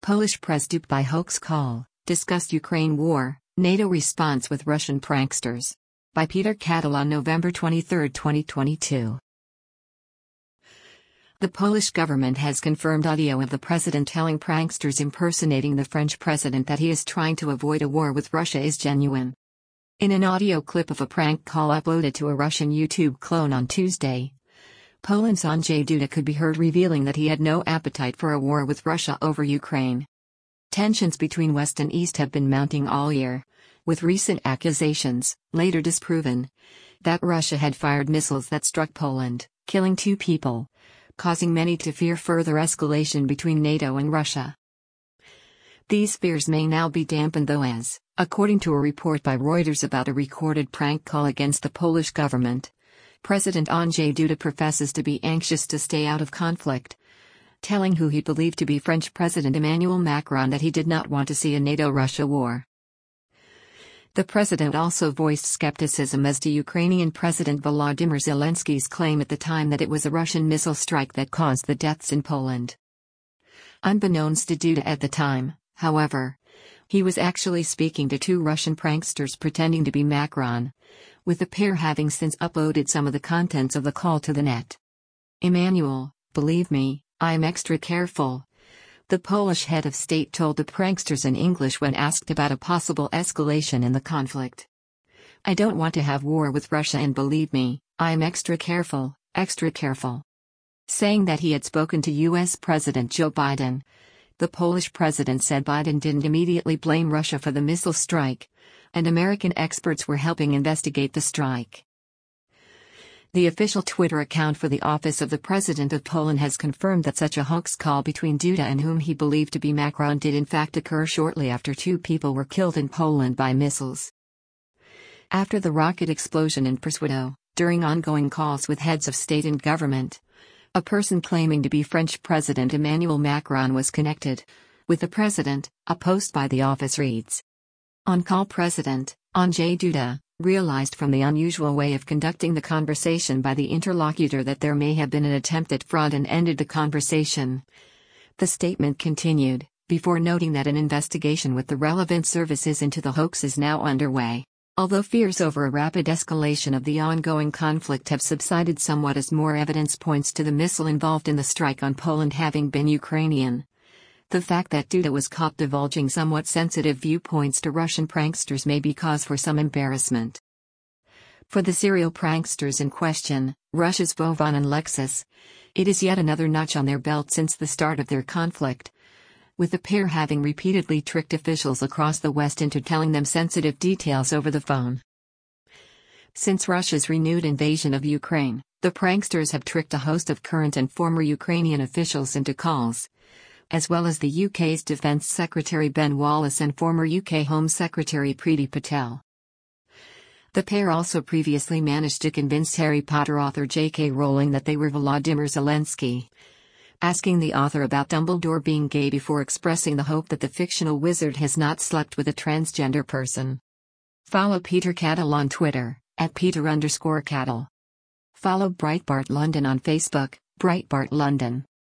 Polish press duped by hoax call, discussed Ukraine war, NATO response with Russian pranksters. By Peter Cattle on November 23, 2022. The Polish government has confirmed audio of the president telling pranksters impersonating the French president that he is trying to avoid a war with Russia is genuine. In an audio clip of a prank call uploaded to a Russian YouTube clone on Tuesday, Poland's Andrzej Duda could be heard revealing that he had no appetite for a war with Russia over Ukraine. Tensions between West and East have been mounting all year, with recent accusations, later disproven, that Russia had fired missiles that struck Poland, killing 2 people, causing many to fear further escalation between NATO and Russia. These fears may now be dampened though as, according to a report by Reuters about a recorded prank call against the Polish government, President Andrzej Duda professes to be anxious to stay out of conflict, telling who he believed to be French President Emmanuel Macron that he did not want to see a NATO-Russia war. The president also voiced skepticism as to Ukrainian President Volodymyr Zelensky's claim at the time that it was a Russian missile strike that caused the deaths in Poland. Unbeknownst to Duda at the time, however, he was actually speaking to 2 Russian pranksters pretending to be Macron, with the pair having since uploaded some of the contents of the call to the net. Emmanuel, believe me, I'm extra careful, the Polish head of state told the pranksters in English when asked about a possible escalation in the conflict. I don't want to have war with Russia and believe me, I'm extra careful, extra careful. Saying that he had spoken to U.S. President Joe Biden, the Polish president said Biden didn't immediately blame Russia for the missile strike, and American experts were helping investigate the strike. The official Twitter account for the Office of the President of Poland has confirmed that such a hoax call between Duda and whom he believed to be Macron did in fact occur shortly after 2 people were killed in Poland by missiles. After the rocket explosion in Przywidzow, during ongoing calls with heads of state and government, a person claiming to be French President Emmanuel Macron was connected with the president, a post by the office reads. On-call President Andrzej Duda realized from the unusual way of conducting the conversation by the interlocutor that there may have been an attempt at fraud and ended the conversation. The statement continued, before noting that an investigation with the relevant services into the hoax is now underway. Although fears over a rapid escalation of the ongoing conflict have subsided somewhat as more evidence points to the missile involved in the strike on Poland having been Ukrainian, the fact that Duda was caught divulging somewhat sensitive viewpoints to Russian pranksters may be cause for some embarrassment. For the serial pranksters in question, Russia's Vovan and Lexus, it is yet another notch on their belt since the start of their conflict, with the pair having repeatedly tricked officials across the West into telling them sensitive details over the phone. Since Russia's renewed invasion of Ukraine, the pranksters have tricked a host of current and former Ukrainian officials into calls, as well as the UK's Defence Secretary Ben Wallace and former UK Home Secretary Priti Patel. The pair also previously managed to convince Harry Potter author J.K. Rowling that they were Volodymyr Zelensky, asking the author about Dumbledore being gay before expressing the hope that the fictional wizard has not slept with a transgender person. Follow Peter Cattle on Twitter, @Peter_Cattle. Follow Breitbart London on Facebook, Breitbart London.